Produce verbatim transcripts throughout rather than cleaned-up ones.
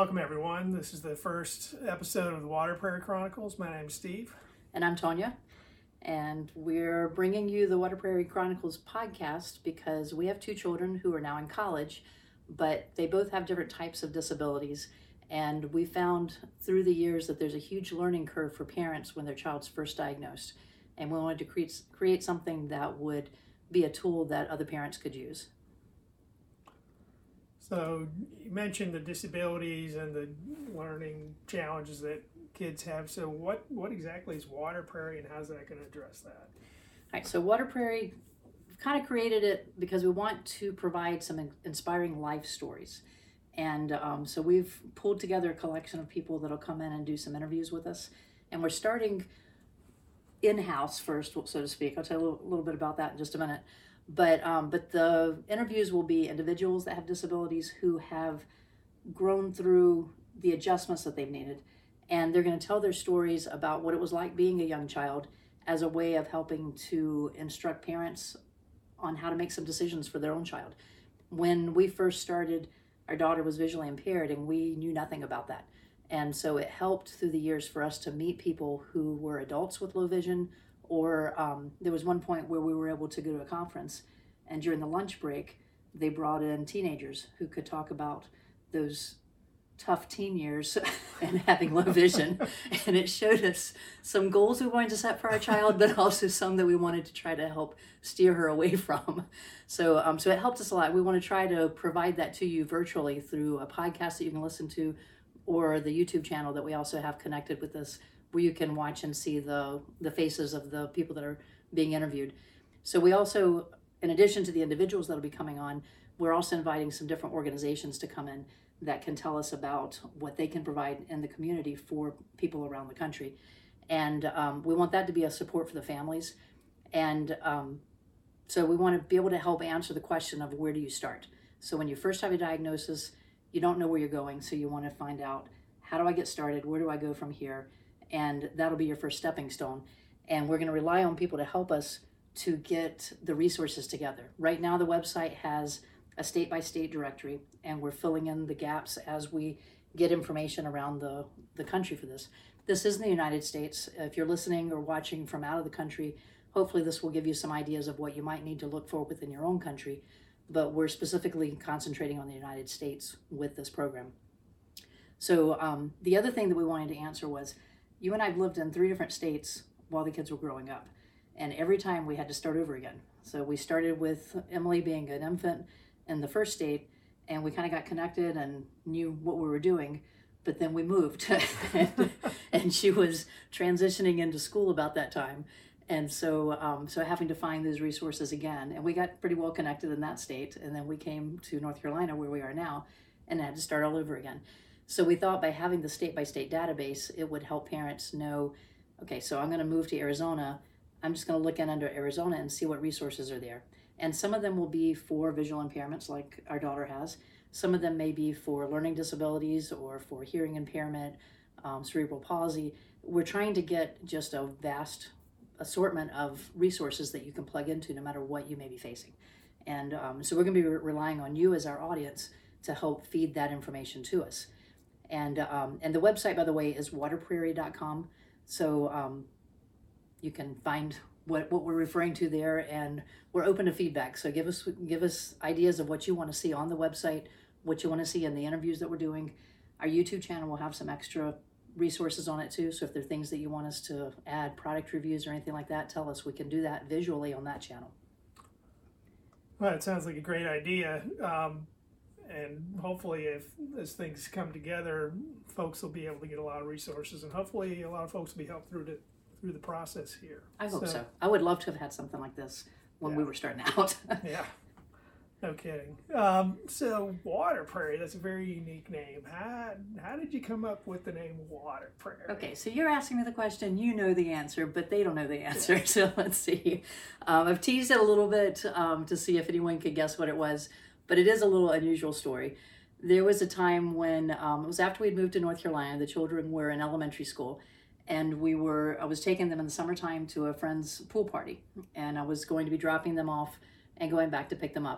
Welcome, everyone. This is the first episode of the Water Prairie Chronicles. My name is Steve. And I'm Tonya. And we're bringing you the Water Prairie Chronicles podcast because we have two children who are now in college, but they both have different types of disabilities. And we found through the years that there's a huge learning curve for parents when their child's first diagnosed. And we wanted to create, create something that would be a tool that other parents could use. So you mentioned the disabilities and the learning challenges that kids have. So what, what exactly is Water Prairie and how's that going to address that? All right, so Water Prairie, we've kind of created it because we want to provide some inspiring life stories. And um, so we've pulled together a collection of people that'll come in and do some interviews with us. And we're starting in-house first, so to speak. I'll tell you a little, little bit about that in just a minute. But um, but the interviews will be individuals that have disabilities who have grown through the adjustments that they've needed. And they're going to tell their stories about what it was like being a young child as a way of helping to instruct parents on how to make some decisions for their own child. When we first started, our daughter was visually impaired and we knew nothing about that. And so it helped through the years for us to meet people who were adults with low vision, or um, there was one point where we were able to go to a conference, and during the lunch break, they brought in teenagers who could talk about those tough teen years and having low vision. And it showed us some goals we wanted to set for our child, but also some that we wanted to try to help steer her away from. So, um, so it helped us a lot. We want to try to provide that to you virtually through a podcast that you can listen to, or the YouTube channel that we also have connected with this, where you can watch and see the, the faces of the people that are being interviewed. So we also, in addition to the individuals that'll be coming on, we're also inviting some different organizations to come in that can tell us about what they can provide in the community for people around the country. And um, we want that to be a support for the families. And um, so we want to be able to help answer the question of where do you start? So when you first have a diagnosis, you don't know where you're going. So you want to find out, how do I get started? Where do I go from here? And that'll be your first stepping stone. And we're going to rely on people to help us to get the resources together. Right now, the website has a state-by-state directory, and we're filling in the gaps as we get information around the, the country for this. This is in the United States. If you're listening or watching from out of the country, hopefully this will give you some ideas of what you might need to look for within your own country. But we're specifically concentrating on the United States with this program. So um, the other thing that we wanted to answer was, you and I have lived in three different states while the kids were growing up. And every time we had to start over again. So we started with Emily being an infant in the first state, and we kind of got connected and knew what we were doing. But then we moved, and, and she was transitioning into school about that time. And so, um, so having to find those resources again. And we got pretty well connected in that state. And then we came to North Carolina, where we are now, and had to start all over again. So we thought by having the state-by-state database, it would help parents know, okay, so I'm going to move to Arizona. I'm just going to look in under Arizona and see what resources are there. And some of them will be for visual impairments like our daughter has. Some of them may be for learning disabilities or for hearing impairment, um, cerebral palsy. We're trying to get just a vast assortment of resources that you can plug into no matter what you may be facing. And um, so we're going to be re- relying on you as our audience to help feed that information to us. And um, and the website, by the way, is water prairie dot com. So um, you can find what, what we're referring to there, and we're open to feedback. So give us give us ideas of what you want to see on the website, what you want to see in the interviews that we're doing. Our YouTube channel will have some extra resources on it too. So if there are things that you want us to add, product reviews or anything like that, tell us. We can do that visually on that channel. Well, it sounds like a great idea. Um, And hopefully, if as things come together, folks will be able to get a lot of resources, and hopefully, a lot of folks will be helped through the through the process here. I hope so. so. I would love to have had something like this when yeah. we were starting out. Yeah, no kidding. Um, so, Water Prairie, that's a very unique name. How how did you come up with the name Water Prairie? Okay, so you're asking me the question, you know the answer, but they don't know the answer. Yeah. So let's see. Um, I've teased it a little bit um, to see if anyone could guess what it was. But it is a little unusual story. There was a time when, um, it was after we'd moved to North Carolina, the children were in elementary school, and we were, I was taking them in the summertime to a friend's pool party, and I was going to be dropping them off and going back to pick them up.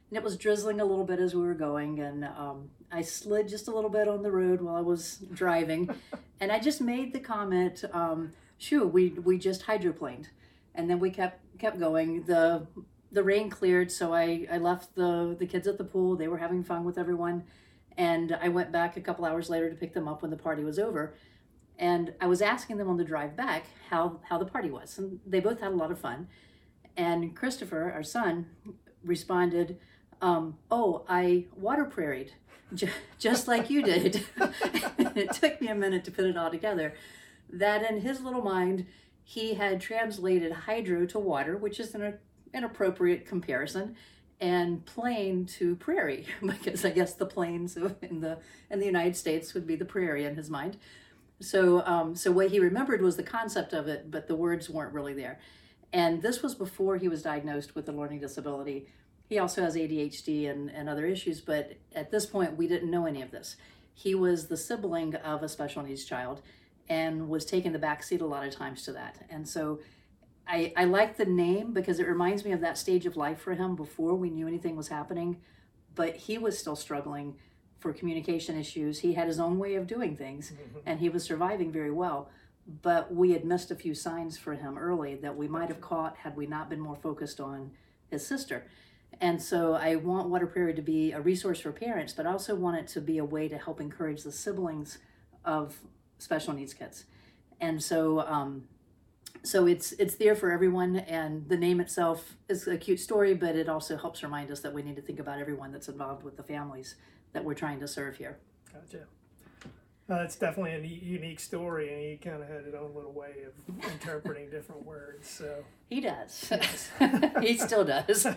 and it was drizzling a little bit as we were going, and um, I slid just a little bit on the road while I was driving, and I just made the comment, um, "Shoo, we we just hydroplaned," and then we kept kept going. the The rain cleared, so I I left the the kids at the pool. They were having fun with everyone, and I went back a couple hours later to pick them up when the party was over. And I was asking them on the drive back how how the party was, and they both had a lot of fun. And Christopher, our son, responded, um, "Oh, I water prairied, j- just like you did." It took me a minute to put it all together. That in his little mind, he had translated hydro to water, which is an, an appropriate comparison, and plain to prairie, because I guess the plains in the in the United States would be the prairie in his mind. So, um, so what he remembered was the concept of it, but the words weren't really there. And this was before he was diagnosed with a learning disability. He also has A D H D and, and other issues, but at this point, we didn't know any of this. He was the sibling of a special needs child and was taking the back seat a lot of times to that. And so I, I like the name because it reminds me of that stage of life for him before we knew anything was happening, but he was still struggling for communication issues. He had his own way of doing things, mm-hmm. and he was surviving very well. But we had missed a few signs for him early that we might have caught had we not been more focused on his sister. And so I want Water Prairie to be a resource for parents, but I also want it to be a way to help encourage the siblings of special needs kids. And so um, so it's it's there for everyone, and the name itself is a cute story, but it also helps remind us that we need to think about everyone that's involved with the families that we're trying to serve here. Gotcha. Uh, it's definitely a neat, unique story, and he kind of had his own little way of interpreting different words. So he does. He still does.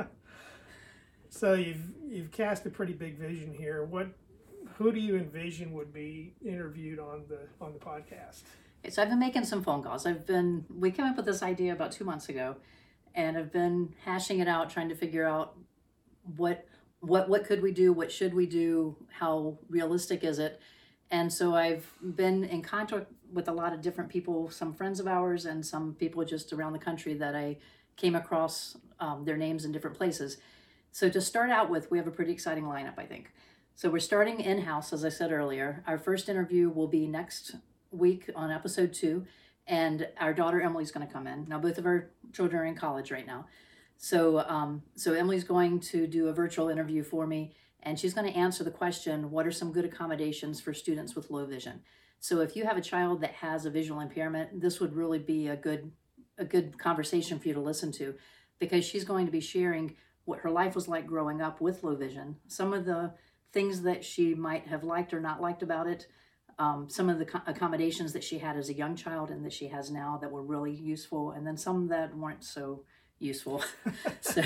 So you've you've cast a pretty big vision here. What, who do you envision would be interviewed on the on the podcast? So I've been making some phone calls. I've been we came up with this idea about two months ago, and I've been hashing it out, trying to figure out what. What what could we do? What should we do? How realistic is it? And so I've been in contact with a lot of different people, some friends of ours and some people just around the country that I came across um, their names in different places. So to start out with, we have a pretty exciting lineup, I think. So we're starting in-house, as I said earlier. Our first interview will be next week on episode two, and our daughter Emily's going to come in. Now, both of our children are in college right now. So um, so Emily's going to do a virtual interview for me, and she's going to answer the question, what are some good accommodations for students with low vision? So if you have a child that has a visual impairment, this would really be a good a good conversation for you to listen to, because she's going to be sharing what her life was like growing up with low vision, some of the things that she might have liked or not liked about it, um, some of the co- accommodations that she had as a young child and that she has now that were really useful, and then some that weren't so useful. So,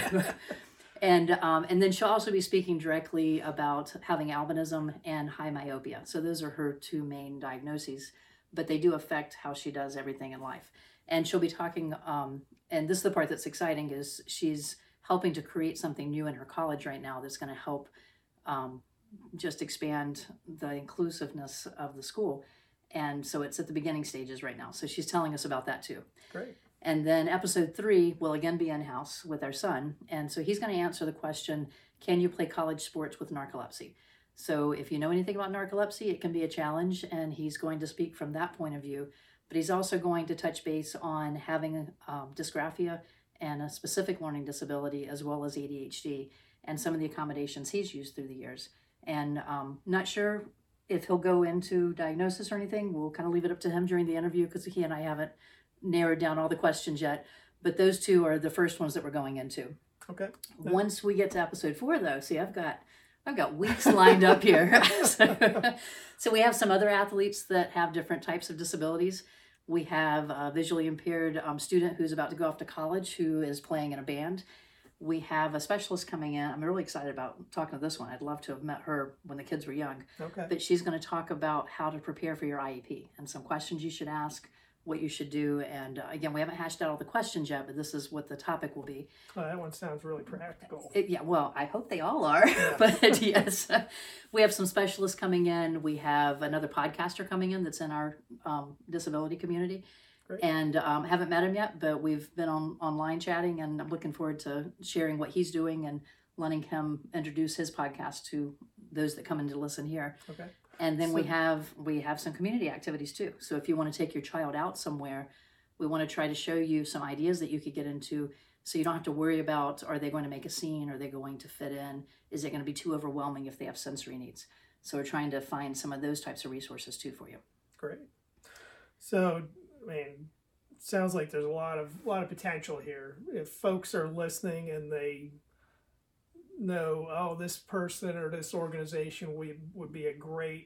and um, and then she'll also be speaking directly about having albinism and high myopia. So those are her two main diagnoses, but they do affect how she does everything in life. And she'll be talking, um, and this is the part that's exciting, is she's helping to create something new in her college right now that's going to help um, just expand the inclusiveness of the school. And so it's at the beginning stages right now. So she's telling us about that too. Great. And then episode three will again be in-house with our son. And so he's going to answer the question, can you play college sports with narcolepsy? So if you know anything about narcolepsy, it can be a challenge, and he's going to speak from that point of view. But he's also going to touch base on having um, dysgraphia and a specific learning disability, as well as A D H D, and some of the accommodations he's used through the years. And um, not sure if he'll go into diagnosis or anything. We'll kind of leave it up to him during the interview, because he and I haven't narrowed down all the questions yet, but those two are the first ones that we're going into. Okay. Once we get to episode four, though, see, I've got I've got weeks lined up here. so, so we have some other athletes that have different types of disabilities. We have a visually impaired um, student who's about to go off to college who is playing in a band. We have a specialist coming in. I'm really excited about talking to this one. I'd love to have met her when the kids were young. Okay. But she's going to talk about how to prepare for your I E P and some questions you should ask, what you should do. And uh, again, we haven't hashed out all the questions yet, but this is what the topic will be. Oh, that one sounds really practical. It, yeah, well, I hope they all are. Yeah. But yes, we have some specialists coming in. We have another podcaster coming in that's in our um, disability community. Great. And um, haven't met him yet, but we've been on online chatting, and I'm looking forward to sharing what he's doing and letting him introduce his podcast to those that come in to listen here. Okay. And then So- we have we have some community activities too. So if you want to take your child out somewhere, we want to try to show you some ideas that you could get into, so you don't have to worry about, are they going to make a scene? Are they going to fit in? Is it going to be too overwhelming if they have sensory needs? So we're trying to find some of those types of resources too for you. Great. So, I mean, sounds like there's a lot of lot of potential here. If folks are listening and they know, oh, this person or this organization would would be a great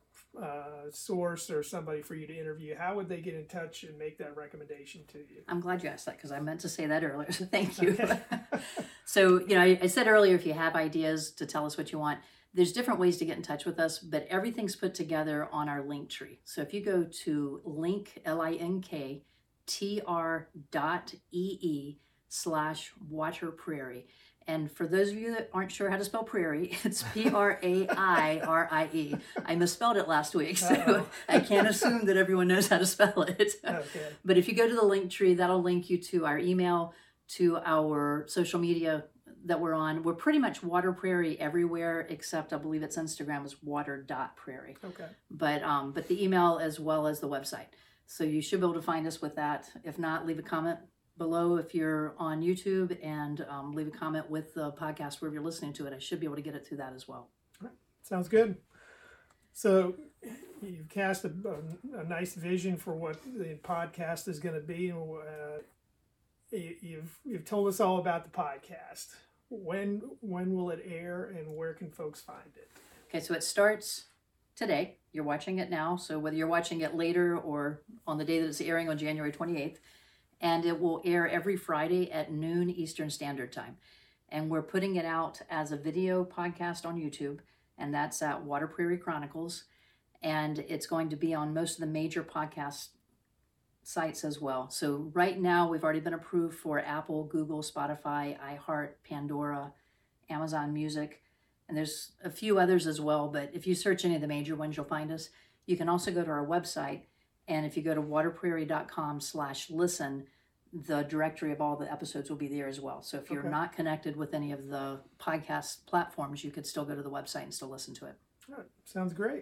uh, source or somebody for you to interview, how would they get in touch and make that recommendation to you? I'm glad you asked that, because I meant to say that earlier. So thank you. Okay. So, you know, I, I said earlier, if you have ideas to tell us what you want, there's different ways to get in touch with us, but everything's put together on our link tree. So if you go to link, L I N K, T R dot E E slash water prairie. And for those of you that aren't sure how to spell prairie, it's P R A I R I E. I misspelled it last week, so Uh-oh. I can't assume that everyone knows how to spell it. Okay. But if you go to the link tree, that'll link you to our email, to our social media that we're on. We're pretty much Water Prairie everywhere, except I believe it's Instagram is water dot prairie. Okay. But um, but the email as well as the website. So you should be able to find us with that. If not, leave a comment below if you're on YouTube, and um, leave a comment with the podcast wherever you're listening to it. I should be able to get it through that as well. Sounds good. So you've cast a, a, a nice vision for what the podcast is going to be. Uh, you, you've you've told us all about the podcast. When when will it air, and where can folks find it? Okay, so it starts today. You're watching it now. So whether you're watching it later or on the day that it's airing on January twenty-eighth, and it will air every Friday at noon Eastern Standard Time. And we're putting it out as a video podcast on YouTube, and that's at Water Prairie Chronicles. And it's going to be on most of the major podcast sites as well. So right now, we've already been approved for Apple, Google, Spotify, iHeart, Pandora, Amazon Music, and there's a few others as well. But if you search any of the major ones, you'll find us. You can also go to our website, and if you go to waterprairie.com slash listen, the directory of all the episodes will be there as well. So if you're Okay. not connected with any of the podcast platforms, you could still go to the website and still listen to it. All right. Sounds great.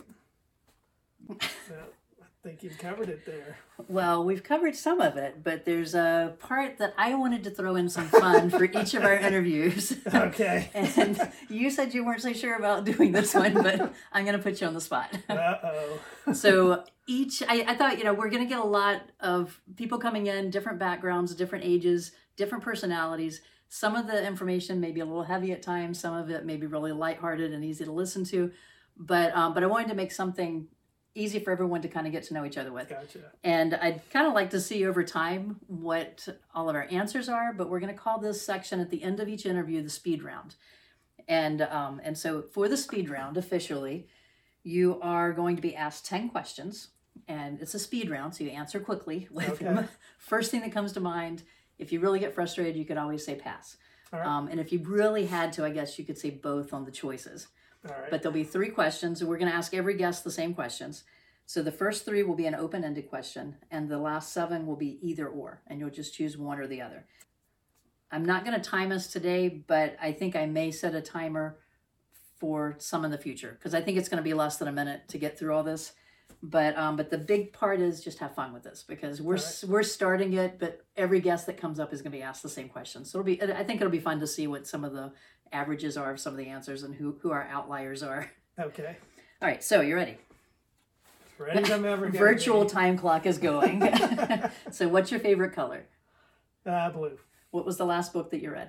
Yeah, I think you've covered it there. Well, we've covered some of it, but there's a part that I wanted to throw in some fun for each of our interviews. Okay. And you said you weren't so sure about doing this one, but I'm going to put you on the spot. Uh-oh. So each, I, I thought, you know, we're going to get a lot of people coming in, different backgrounds, different ages, different personalities. Some of the information may be a little heavy at times. Some of it may be really lighthearted and easy to listen to. But um, but I wanted to make something easy for everyone to kind of get to know each other with. Gotcha. And I'd kind of like to see over time what all of our answers are, but we're going to call this section at the end of each interview the speed round. And um, and so for the speed round, officially, you are going to be asked ten questions, and it's a speed round, so you answer quickly with Okay. first thing that comes to mind. If you really get frustrated, you could always say pass. All right. Um, and if you really had to, I guess you could say both on the choices. All right. But there'll be three questions, and we're going to ask every guest the same questions. So the first three will be an open-ended question, and the last seven will be either or, and you'll just choose one or the other. I'm not going to time us today, but I think I may set a timer for some in the future, because I think it's going to be less than a minute to get through all this. But um, but the big part is just have fun with this, because we're All right. we're starting it, but every guest that comes up is going to be asked the same question. So it'll be I think it'll be fun to see what some of the averages are of some of the answers and who who our outliers are. Okay. All right, so you ready? Ready as I'm ever gonna Virtual be. time clock is going. So what's your favorite color? Uh, blue. What was the last book that you read?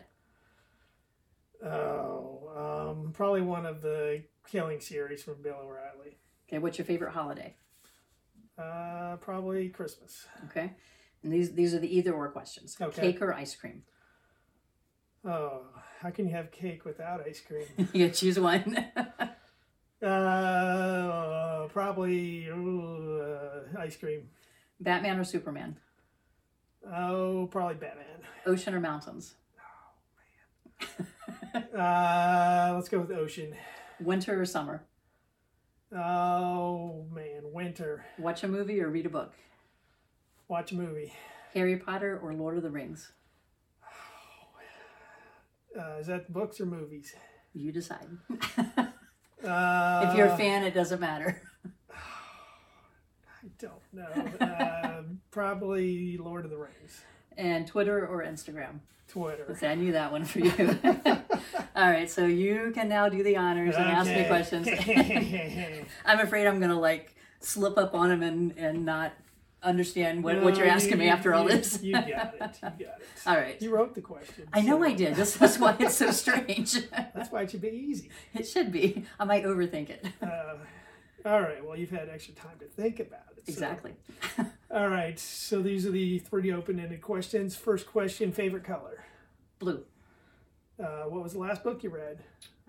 Oh, um, probably one of the Killing series from Bill O'Reilly. Okay, what's your favorite holiday? Uh, probably Christmas. Okay, and these these are the either or questions. Okay. Cake or ice cream? Oh, how can you have cake without ice cream? You choose one. uh, probably uh, ice cream. Batman or Superman? Oh, probably Batman. Ocean or mountains? Uh, let's go with ocean. Winter or summer? Oh man, winter. Watch a movie or read a book? Watch a movie. Harry Potter or Lord of the Rings? Uh, is that books or movies? You decide. Uh, If you're a fan, it doesn't matter. I don't know. uh, probably Lord of the Rings. And Twitter or Instagram? Twitter. So I knew that one for you. All right, so you can now do the honors and ask me questions. I'm afraid I'm going to like slip up on them and, and not understand what, No, what you're asking you, me after you, all this. You got it. You got it. All right. You wrote the question. I know so I did. That's, that's why it's so strange. That's why it should be easy. It should be. I might overthink it. Uh, all right. Well, you've had extra time to think about it. So. Exactly. All right. So these are the three open-ended questions. First question: favorite color? Blue. Uh, what was the last book you read?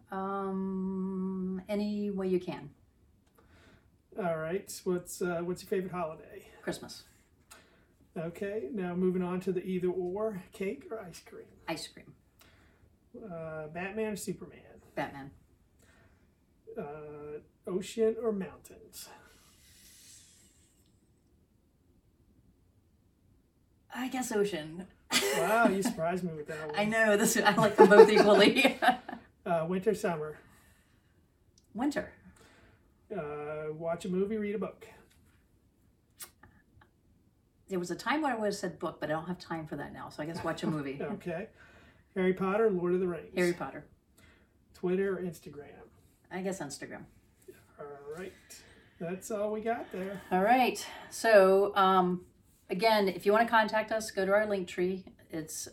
Um, any way you can. All right. What's uh, what's your favorite holiday? Christmas. Okay. Now moving on to the either or: cake or ice cream? Ice cream. Uh, Batman or Superman? Batman. Uh, ocean or mountains? I guess ocean. Wow, you surprised me with that one. I know. This I like them both equally. Uh, winter, summer? Winter. Uh, watch a movie, read a book? There was a time where I would have said book, but I don't have time for that now. So I guess watch a movie. Okay. Harry Potter, Lord of the Rings? Harry Potter. Twitter or Instagram? I guess Instagram. All right. That's all we got there. All right. So, um, again, if you want to contact us, go to our link tree. It's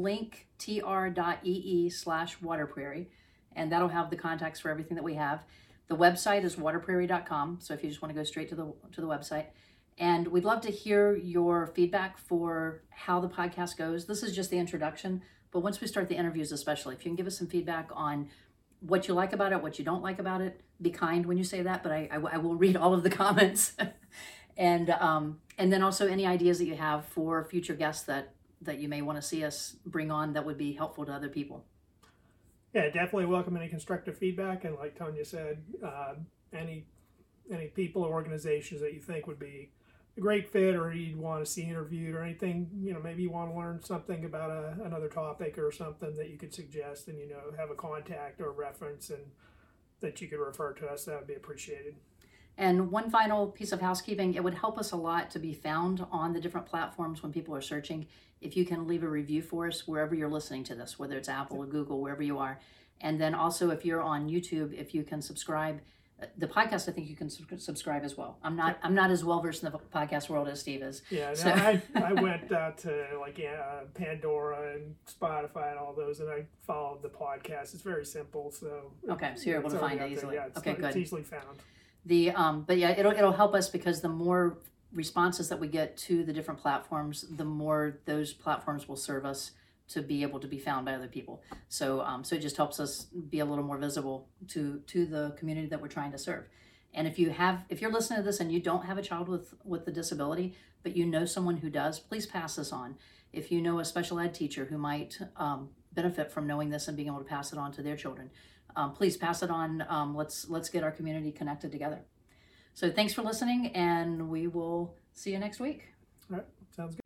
linktr.ee slash water prairie, and that'll have the contacts for everything that we have. The website is water prairie dot com. So if you just want to go straight to the to the website. And we'd love to hear your feedback for how the podcast goes. This is just the introduction, but once we start the interviews, especially, if you can give us some feedback on what you like about it, what you don't like about it, be kind when you say that, but I, I, I will read all of the comments. and um, and then also any ideas that you have for future guests that, that you may want to see us bring on that would be helpful to other people. Yeah, definitely welcome any constructive feedback. And like Tonya said, uh, any any people or organizations that you think would be a great fit or you'd want to see interviewed or anything, you know, maybe you want to learn something about a, another topic or something that you could suggest and, you know, have a contact or a reference and that you could refer to us, that would be appreciated. And one final piece of housekeeping, it would help us a lot to be found on the different platforms when people are searching. If you can leave a review for us wherever you're listening to this, whether it's Apple or Google, wherever you are. And then also if you're on YouTube, if you can subscribe. The podcast, I think you can subscribe as well. I'm not I'm not as well versed in the podcast world as Steve is. Yeah, no, so. I, I went out to like uh, Pandora and Spotify and all those, and I followed the podcast. It's very simple, so okay, so you're able to find it easily. Yeah, it's, okay, it's good. easily found. The um, but yeah, it'll it'll help us because the more responses that we get to the different platforms, the more those platforms will serve us to be able to be found by other people. So um, so it just helps us be a little more visible to to the community that we're trying to serve. And if you have, if you're listening to this and you don't have a child with, with a disability, but you know someone who does, please pass this on. If you know a special ed teacher who might um, benefit from knowing this and being able to pass it on to their children, um, please pass it on. Um, let's let's get our community connected together. So thanks for listening, and we will see you next week. All right, sounds good.